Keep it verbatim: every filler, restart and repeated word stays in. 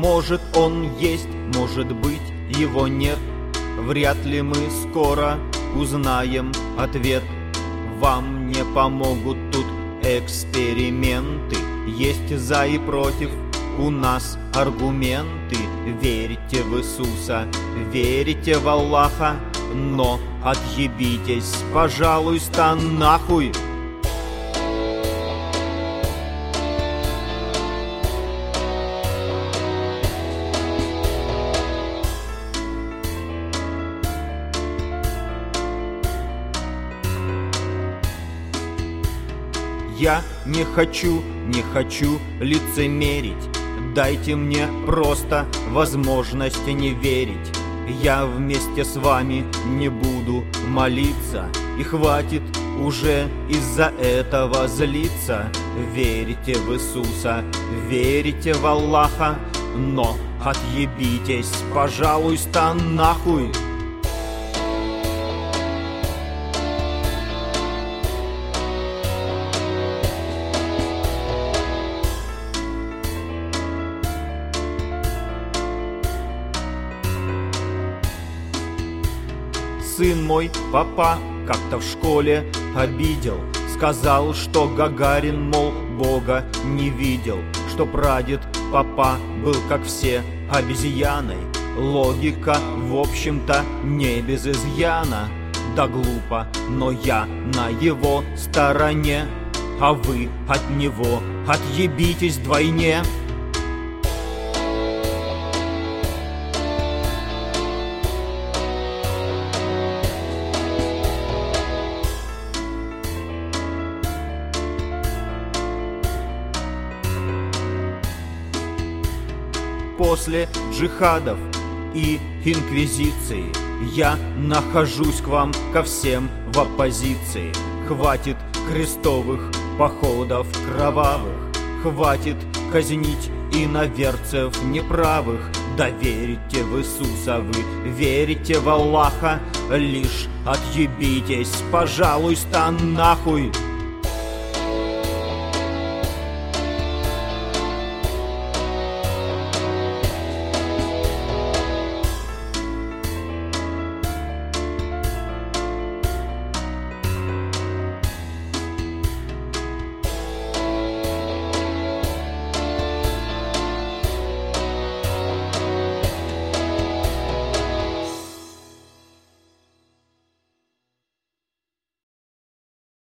Может, он есть, может быть, его нет. Вряд ли мы скоро узнаем ответ. Вам не помогут тут эксперименты. Есть за и против у нас аргументы. Верите в Иисуса, верите в Аллаха, но отъебитесь, пожалуйста, нахуй. Я не хочу, не хочу лицемерить. Дайте мне просто возможность не верить. Я вместе с вами не буду молиться. И хватит уже из-за этого злиться. Верите в Иисуса, верите в Аллаха, но отъебитесь, пожалуйста, нахуй. Сын мой, папа, как-то в школе обидел. Сказал, что Гагарин, мол, Бога не видел. Что прадед папа был, как все, обезьяной. Логика, в общем-то, не без изъяна. Да глупо, но я на его стороне, а вы от него отъебитесь вдвойне. После джихадов и инквизиции я нахожусь к вам ко всем в оппозиции. Хватит крестовых походов кровавых, хватит казнить иноверцев неправых. Да верите в Иисуса вы, верите в Аллаха, лишь отъебитесь, пожалуйста, нахуй.